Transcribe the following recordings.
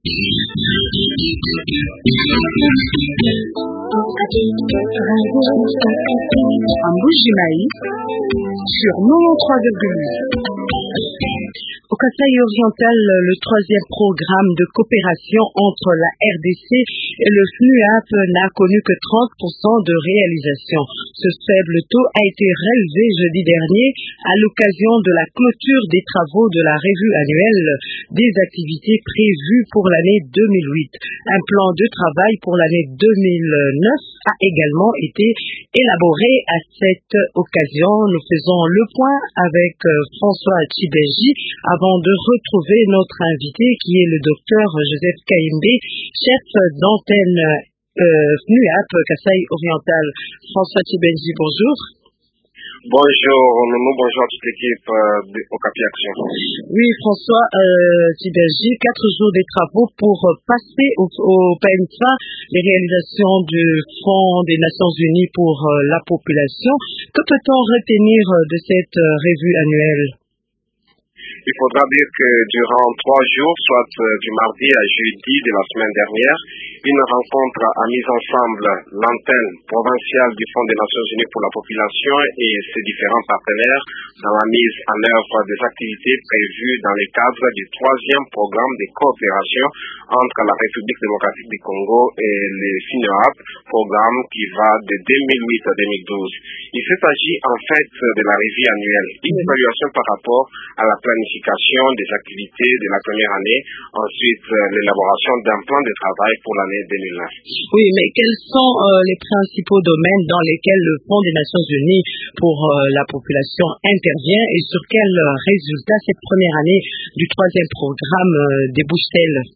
En Bougimaï, sur 93,8. Au Kasaï oriental, le troisième programme de coopération entre la RDC et le FNUAP n'a connu que 30% de réalisation. Ce faible taux a été relevé jeudi dernier à l'occasion de la clôture des travaux de la revue annuelle des activités prévues pour l'année 2008. Un plan de travail pour l'année 2009 a également été élaboré à cette occasion. Nous faisons le point avec François Tchibeji avant de retrouver notre invité qui est le docteur Joseph Kaimbe, chef d'antenne FNUAP Kasaï oriental. François Tchibeji, bonjour. Bonjour, Nono, bonjour à toute l'équipe Okapi Action. Oui, François Tchibeji, 4 jours des travaux pour passer au PNFA les réalisations du Fonds des Nations Unies pour la population. Que peut-on retenir de cette revue annuelle? Il faudra dire que durant 3 jours, soit du mardi à jeudi de la semaine dernière, une rencontre a mis ensemble l'antenne provinciale du Fonds des Nations Unies pour la population et ses différents partenaires dans la mise en œuvre des activités prévues dans le cadre du 3e programme de coopération entre la République démocratique du Congo et les FNUAP, programme qui va de 2008 à 2012. Il s'agit en fait de la revue annuelle, une évaluation par rapport à la planification des activités de la première année, ensuite l'élaboration d'un plan de travail pour l'année 2009. Oui, mais quels sont les principaux domaines dans lesquels le Fonds des Nations Unies pour la population intervient et sur quels résultats cette première année du 3e programme débouche-t-elle?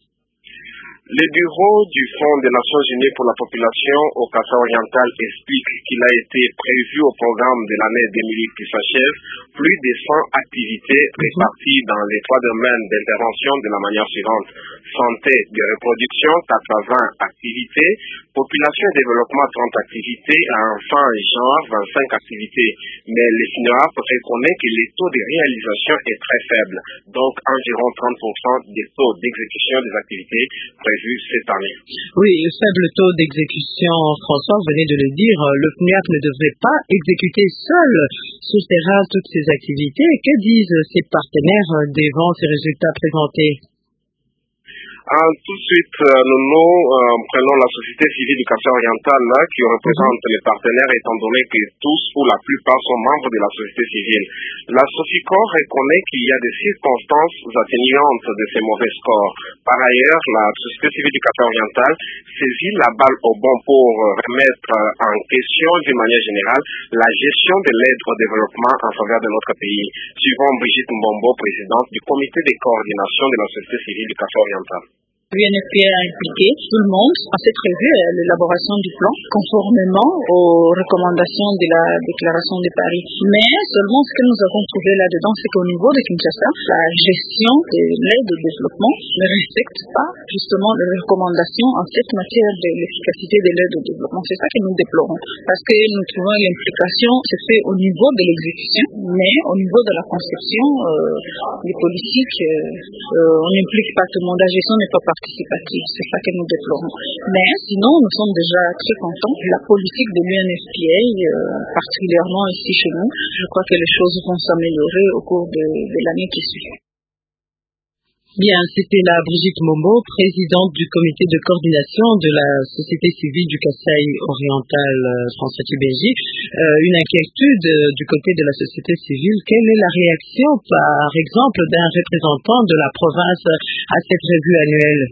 Le bureau du Fonds des Nations Unies pour la population au Kasaï oriental explique qu'il a été prévu au programme de l'année 2008 qui s'achève plus de 100 activités réparties dans les 3 domaines d'intervention de la manière suivante: santé de reproduction, 80 activités, population et développement, 30 activités, enfants et genre, 25 activités. Mais le FNUAP reconnaît que le taux de réalisation est très faible, donc environ 30% des taux d'exécution des activités prévues cette année. Oui, le faible taux d'exécution, François, vous venez de le dire, le FNUAP ne devrait pas exécuter seul sur terrain toutes ces activités. Que disent ses partenaires devant ces résultats présentés? Tout de suite, nous prenons la société civile du Kasaï oriental qui représente les partenaires étant donné que tous ou la plupart sont membres de la société civile. La Soficor reconnaît qu'il y a des circonstances atténuantes de ces mauvais scores. Par ailleurs, la société civile du Kasaï oriental saisit la balle au bon pour remettre en question d'une manière générale la gestion de l'aide au développement en faveur de notre pays. Suivant Brigitte Mbombo, présidente du comité de coordination de la société civile du Kasaï oriental. L'UNFPA a impliqué tout le monde à cette revue à l'élaboration du plan, conformément aux recommandations de la déclaration de Paris. Mais seulement ce que nous avons trouvé là-dedans, c'est qu'au niveau de Kinshasa, la gestion de l'aide au développement ne respecte pas justement les recommandations en cette matière de l'efficacité de l'aide au développement. C'est ça que nous déplorons, parce que nous trouvons l'implication se fait au niveau de l'exécution, mais au niveau de la conception, les politiques, on n'implique pas tout le monde. La gestion n'est pas participative, c'est ça que nous déplorons. Mais sinon, nous sommes déjà très contents de la politique de l'UNFPA, particulièrement ici chez nous. Je crois que les choses vont s'améliorer au cours de l'année qui suit. Bien, c'était la Brigitte Momo, présidente du comité de coordination de la société civile du Kasaï oriental, François Tchibeji. Une inquiétude du côté de la société civile. Quelle est la réaction, par exemple, d'un représentant de la province à cette revue annuelle?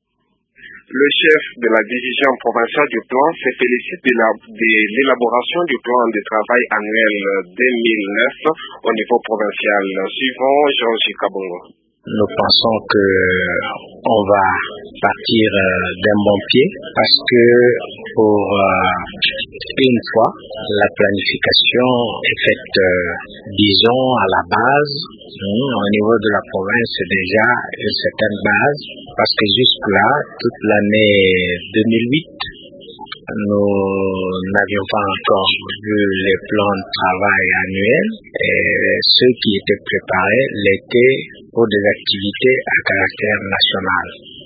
Le chef de la division provinciale du plan se félicite de l'élaboration du plan de travail annuel 2009 au niveau provincial. Suivant Jean-Gilles Kabongo. Nous pensons que on va partir d'un bon pied parce que pour une fois la planification est faite disons à la base au niveau de la province déjà une certaine base parce que jusque là toute l'année 2008 nous n'avions pas encore vu les plans de travail annuels et ceux qui étaient préparés l'étaient pour des activités à caractère national.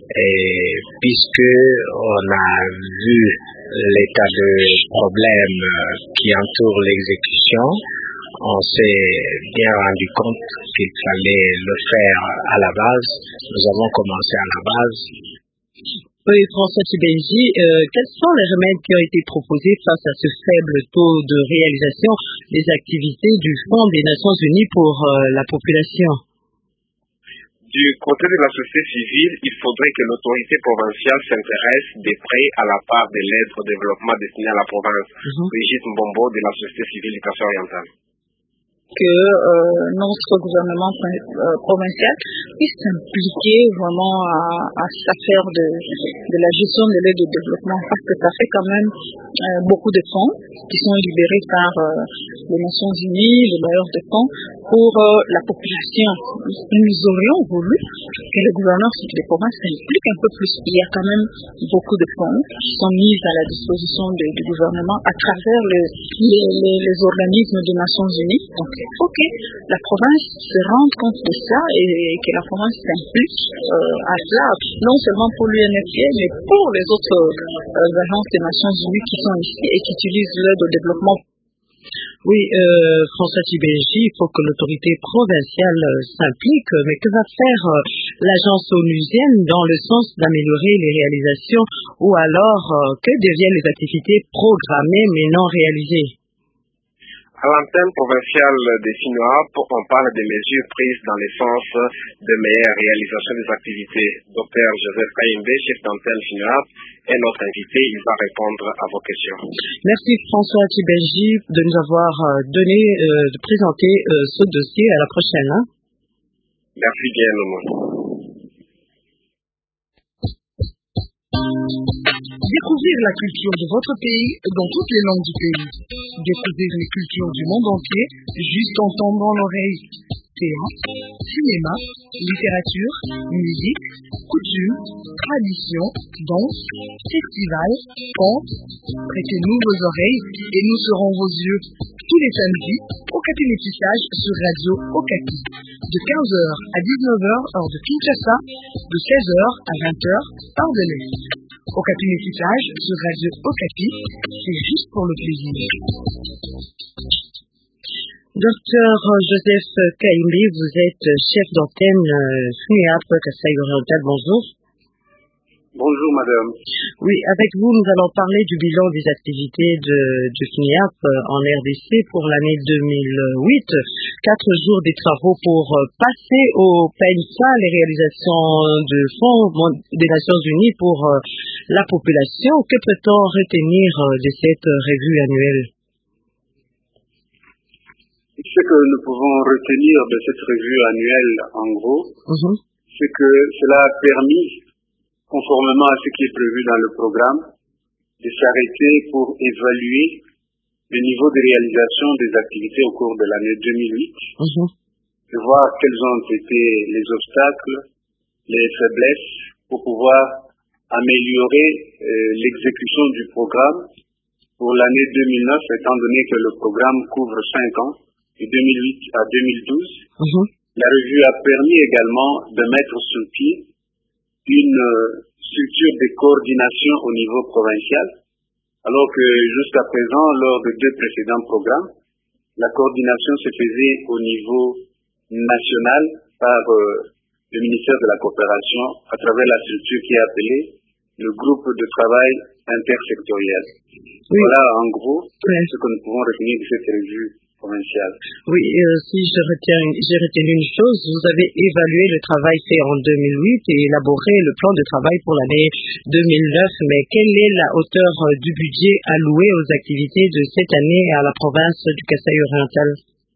Et puisque on a vu l'état de problème qui entoure l'exécution, on s'est bien rendu compte qu'il fallait le faire à la base. Nous avons commencé à la base. Oui, François Tchibenji, quels sont les remèdes qui ont été proposés face à ce faible taux de réalisation des activités du Fonds des Nations Unies pour la population? Du côté de la société civile, il faudrait que l'autorité provinciale s'intéresse de près à la part de l'aide au développement destinée à la province. Brigitte Mbombo de la société civile du Kassai oriental. Que notre gouvernement provincial puisse s'impliquer vraiment à s'affaire de la gestion de l'aide au développement, parce que ça fait quand même beaucoup de fonds qui sont libérés par les Nations Unies, les bailleurs de fonds pour la population. Nous aurions voulu que le gouverneur des provinces s'implique un peu plus. Il y a quand même beaucoup de fonds qui sont mis à la disposition du gouvernement à travers les organismes des Nations Unies. Donc, il faut que la province se rende compte de ça et que la province s'implique à cela, non seulement pour l'UNFPA, mais pour les autres agences des Nations Unies qui sont ici et qui utilisent l'aide au développement. Oui, François Tchibenji, il faut que l'autorité provinciale s'implique, mais que va faire l'agence onusienne dans le sens d'améliorer les réalisations ou alors que deviennent les activités programmées mais non réalisées? À l'antenne provinciale des FINUAP, on parle des mesures prises dans le sens de meilleure réalisation des activités. Dr Joseph Kayimbe, chef d'antenne FINUAP, est notre invité. Il va répondre à vos questions. Merci François Tchibenji de nous avoir donné, de présenter ce dossier. À la prochaine. Merci bien, Nono. Découvrir la culture de votre pays dans toutes les langues du pays. Découvrir les cultures du monde entier juste en tendant l'oreille. Théâtre, cinéma, littérature, musique, coutumes, traditions, danse, festivals, contes. Prêtez-nous vos oreilles et nous serons vos yeux. Tous les samedis, Okapi Métissage sur Radio Okapi. De 15h à 19h, heure de Kinshasa, de 16h à 20h, heure de l'Est. Okapi Métissage sur Radio Okapi, c'est juste pour le plaisir. Docteur Joseph Kayimbe, vous êtes chef d'antenne FINUAP Kassai oriental. Bonjour. Bonjour madame. Oui, avec vous, nous allons parler du bilan des activités de FINUAP en RDC pour l'année 2008. 4 jours des travaux pour passer au PENSA, les réalisations de fonds des Nations Unies pour la population. Que peut-on retenir de cette revue annuelle? Ce que nous pouvons retenir de cette revue annuelle, en gros, c'est que cela a permis, conformément à ce qui est prévu dans le programme, de s'arrêter pour évaluer le niveau de réalisation des activités au cours de l'année 2008, de voir quels ont été les obstacles, les faiblesses, pour pouvoir améliorer l'exécution du programme pour l'année 2009, étant donné que le programme couvre 5 ans, de 2008 à 2012. La revue a permis également de mettre sur pied une structure de coordination au niveau provincial, alors que jusqu'à présent, lors de 2 précédents programmes, la coordination se faisait au niveau national par le ministère de la Coopération à travers la structure qui est appelée le groupe de travail intersectoriel. Oui. Voilà en gros ce que nous pouvons retenir de cette revue provinciale. Oui, si j'ai retenu une chose, vous avez évalué le travail fait en 2008 et élaboré le plan de travail pour l'année 2009, mais quelle est la hauteur du budget alloué aux activités de cette année à la province du Kassai oriental?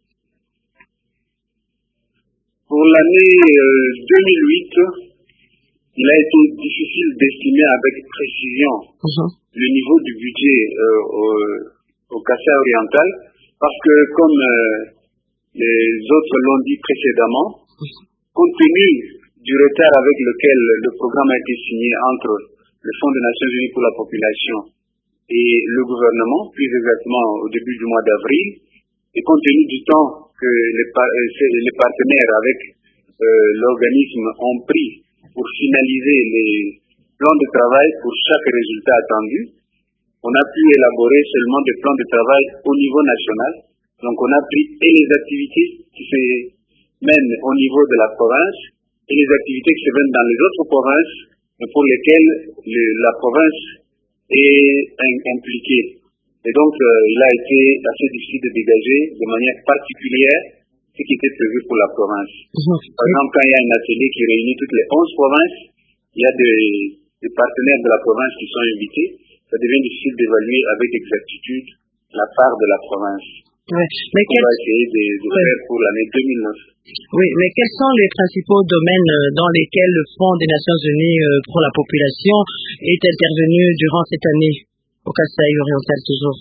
Pour l'année 2008, il a été difficile d'estimer avec précision le niveau du budget au Kassai oriental, parce que, comme les autres l'ont dit précédemment, compte tenu du retard avec lequel le programme a été signé entre le Fonds des Nations Unies pour la population et le gouvernement, plus exactement au début du mois d'avril, et compte tenu du temps que les partenaires avec l'organisme ont pris pour finaliser les plans de travail pour chaque résultat attendu. On a pu élaborer seulement des plans de travail au niveau national. Donc on a pris et les activités qui se mènent au niveau de la province et les activités qui se mènent dans les autres provinces, mais pour lesquelles la province est impliquée. Et donc il a été assez difficile de dégager de manière particulière ce qui était prévu pour la province. Par exemple, quand il y a un atelier qui réunit toutes les 11 provinces, il y a des partenaires de la province qui sont invités. Ça devient difficile d'évaluer avec exactitude la part de la province. Ouais. Mais on va essayer de faire pour l'année 2009. Oui, mais quels sont les principaux domaines dans lesquels le Fonds des Nations Unies pour la population est intervenu durant cette année au Kasaï oriental toujours?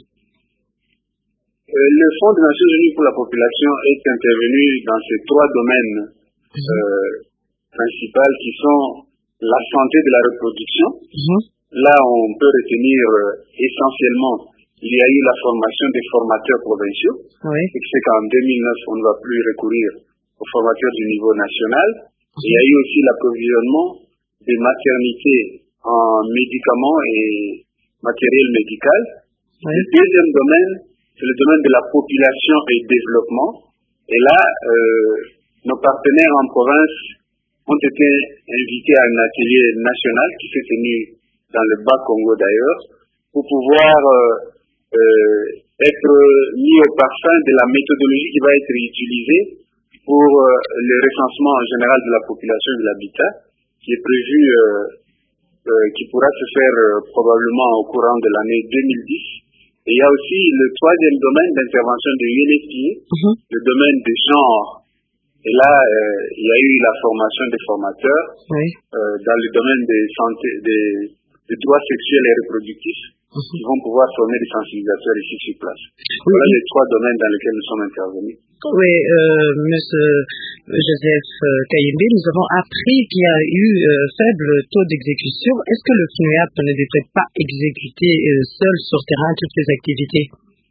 Le Fonds des Nations Unies pour la population est intervenu dans ces 3 domaines principaux qui sont la santé de la reproduction. Là, on peut retenir essentiellement, il y a eu la formation des formateurs provinciaux. Oui. Et c'est qu'en 2009, on ne va plus recourir aux formateurs du niveau national. Il y a eu aussi l'approvisionnement des maternités en médicaments et matériel médical. Oui. Le deuxième domaine, c'est le domaine de la population et développement. Et là, nos partenaires en province ont été invités à un atelier national qui s'est tenu dans le Bas-Congo d'ailleurs, pour pouvoir être mis au parfum de la méthodologie qui va être utilisée pour le recensement en général de la population et de l'habitat, qui est prévu, qui pourra se faire probablement au courant de l'année 2010. Et il y a aussi le 3e domaine d'intervention de l'UNFPA, le domaine des genres. Et là, il y a eu la formation des formateurs dans le domaine des santé, des droits sexuels et reproductifs qui vont pouvoir former des sensibilisateurs ici sur place. Voilà les 3 domaines dans lesquels nous sommes intervenus. Oui, Monsieur Joseph Kayembe, nous avons appris qu'il y a eu faible taux d'exécution. Est-ce que le FNUAP ne devrait pas exécuter seul sur terrain toutes ces activités?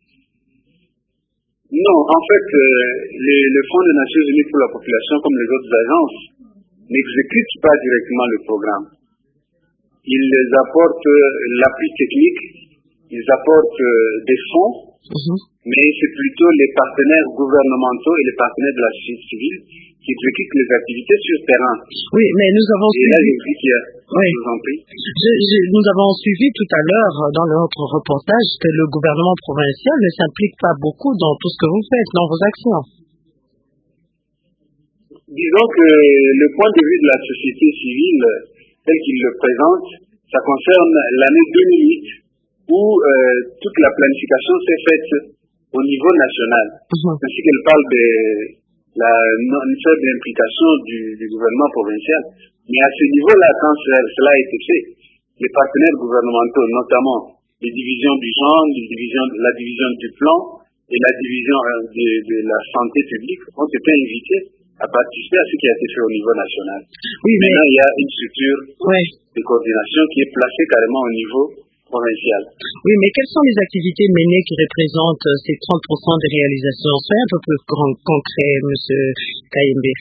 Non, en fait, le Fonds des Nations Unies pour la population, comme les autres agences, n'exécutent pas directement le programme. Ils apportent l'appui technique, ils apportent des fonds, mais c'est plutôt les partenaires gouvernementaux et les partenaires de la société civile qui exécutent les activités sur terrain. Oui, mais nous avons suivi. Nous avons suivi tout à l'heure dans notre reportage que le gouvernement provincial ne s'implique pas beaucoup dans tout ce que vous faites, dans vos actions. Disons que le point de vue de la société civile, tel qu'il le présente, ça concerne l'année 2008 où toute la planification s'est faite au niveau national. Ainsi qu'elle parle de une faible implication du gouvernement provincial. Mais à ce niveau-là, quand cela a été fait, les partenaires gouvernementaux, notamment les divisions du genre, la division du plan et la division de la santé publique, ont été invités à participer à ce qui a été fait au niveau national. Oui, maintenant, il y a une structure de coordination qui est placée carrément au niveau provincial. Oui, mais quelles sont les activités menées qui représentent ces 30% des réalisations? Soyez un peu plus concret, M. Kayembe.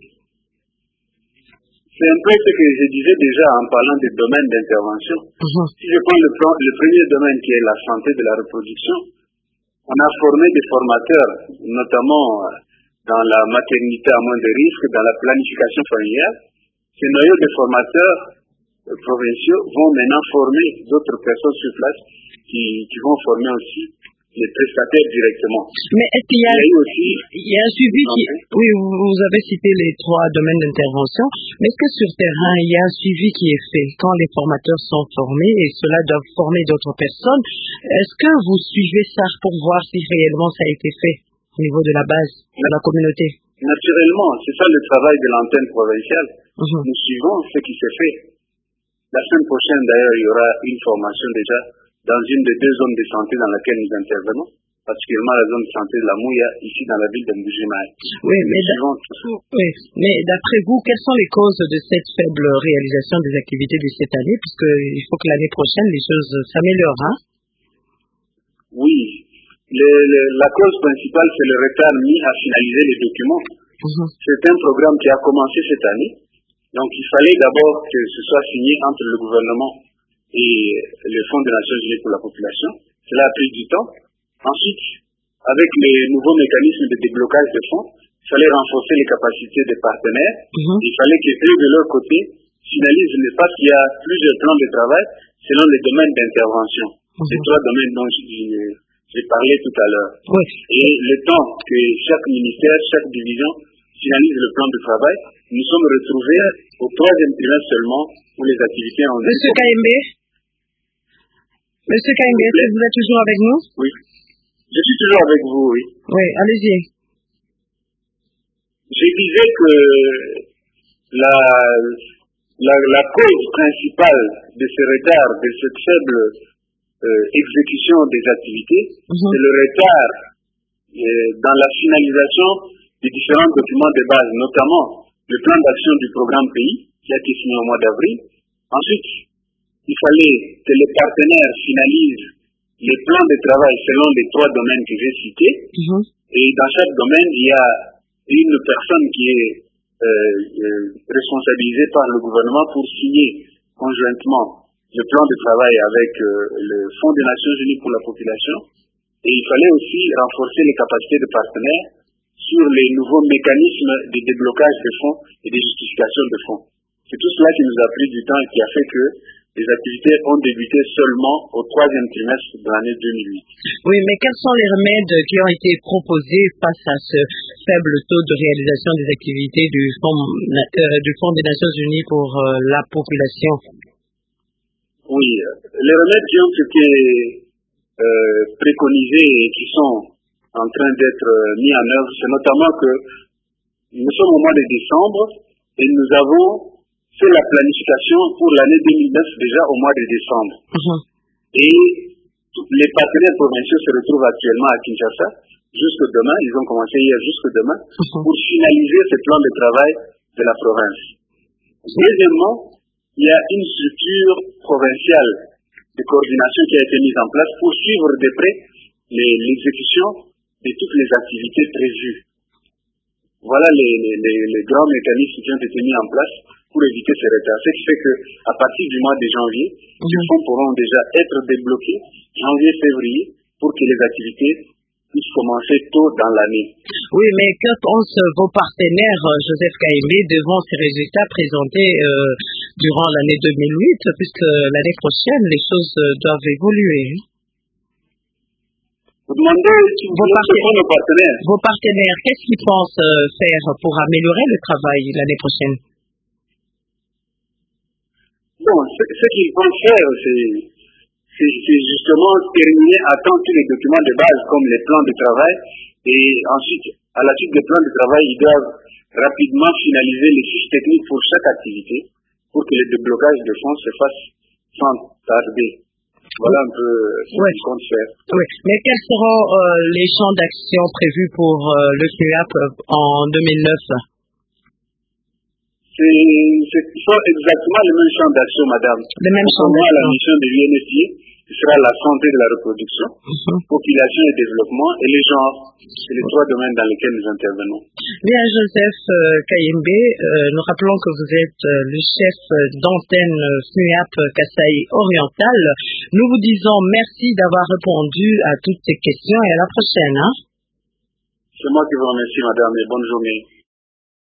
C'est un peu ce que je disais déjà en parlant des domaines d'intervention. Si je prends le premier domaine qui est la santé de la reproduction, on a formé des formateurs, notamment dans la maternité à moins de risque, dans la planification familiale. Ces noyaux de formateurs provinciaux vont maintenant former d'autres personnes sur place qui vont former aussi les prestataires directement. Mais est-ce qu'il y a un suivi Oui, vous avez cité les 3 domaines d'intervention, mais est-ce que sur terrain, il y a un suivi qui est fait quand les formateurs sont formés et cela doit former d'autres personnes? Est-ce que vous suivez ça pour voir si réellement ça a été fait au niveau de la base, de la communauté? Naturellement, c'est ça le travail de l'antenne provinciale. Nous suivons ce qui s'est fait. La semaine prochaine, d'ailleurs, il y aura une formation déjà dans une des 2 zones de santé dans laquelle nous intervenons, particulièrement la zone de santé de la Mouya, ici dans la ville de Mbujimai. Mais d'après vous, quelles sont les causes de cette faible réalisation des activités de cette année, puisqu'il faut que l'année prochaine, les choses s'améliorent, hein? Oui. La cause principale, c'est le retard mis à finaliser les documents. C'est un programme qui a commencé cette année. Donc il fallait d'abord que ce soit signé entre le gouvernement et le Fonds des Nations Unies pour la population. Cela a pris du temps. Ensuite, avec les nouveaux mécanismes de déblocage de fonds, il fallait renforcer les capacités des partenaires. Il fallait qu'eux, de leur côté, finalisent l'espace. Il y a plusieurs plans de travail selon les domaines d'intervention. Les 3 domaines dont j'ai parlé tout à l'heure. Et le temps que chaque ministère, chaque division finalise le plan de travail, nous sommes retrouvés au 3e trimestre seulement où les activités ont... Monsieur Kayembe, est-ce que vous êtes toujours avec nous? Oui. Je suis toujours avec vous, oui. Oui, allez-y. Je disais que la cause principale de ce retard, de cette faible exécution des activités, c'est le retard dans la finalisation des différents documents de base, notamment le plan d'action du programme pays, qui a été signé au mois d'avril. Ensuite, il fallait que les partenaires finalisent les plans de travail selon les 3 domaines que j'ai cités. Et dans chaque domaine, il y a une personne qui est responsabilisée par le gouvernement pour signer conjointement le plan de travail avec le Fonds des Nations Unies pour la population. Et il fallait aussi renforcer les capacités de partenaires sur les nouveaux mécanismes de déblocage de fonds et de justification de fonds. C'est tout cela qui nous a pris du temps et qui a fait que les activités ont débuté seulement au 3e trimestre de l'année 2008. Oui, mais quels sont les remèdes qui ont été proposés face à ce faible taux de réalisation des activités du Fonds des Nations Unies pour la population? Oui, les remèdes qui ont été préconisés et qui sont en train d'être mis en œuvre, c'est notamment que nous sommes au mois de décembre et nous avons fait la planification pour l'année 2009 déjà au mois de décembre. Et les partenaires provinciaux se retrouvent actuellement à Kinshasa jusque demain, ils ont commencé hier jusque demain, pour finaliser ce plan de travail de la province. Deuxièmement, il y a une structure provinciale de coordination qui a été mise en place pour suivre de près l'exécution de toutes les activités prévues. Voilà les grands mécanismes qui ont été mis en place pour éviter ces retards. Ce qui fait qu'à partir du mois de janvier, les fonds pourront déjà être débloqués, janvier-février, pour que les activités puissent commencer tôt dans l'année. Oui, mais que pensent vos partenaires, Joseph Kayembe, devant ces résultats présentés durant l'année 2008, puisque l'année prochaine, les choses doivent évoluer? Vous demandez nos partenaires. Vos partenaires, qu'est-ce qu'ils pensent faire pour améliorer le travail l'année prochaine? Bon, ce qu'ils vont faire, c'est justement terminer à temps tous les documents de base comme les plans de travail et ensuite, à la suite des plans de travail, ils doivent rapidement finaliser les fiches techniques pour chaque activité pour que le déblocage de fonds se fasse sans tarder. Voilà un peu ce qu'ils comptent faire. Oui, mais quels seront les champs d'action prévus pour le FNUAP en 2009? Ce sont exactement les mêmes champs d'action, madame. Les mêmes champs d'action. La mission de l'UNFPA, ce sera la santé de la reproduction, population et développement, et les genres. C'est les 3 domaines dans lesquels nous intervenons. Bien, Joseph Kayembe, nous rappelons que vous êtes le chef d'antenne FNUAP Kasai Oriental. Nous vous disons merci d'avoir répondu à toutes ces questions et à la prochaine. C'est moi qui vous remercie, madame, et bonne journée.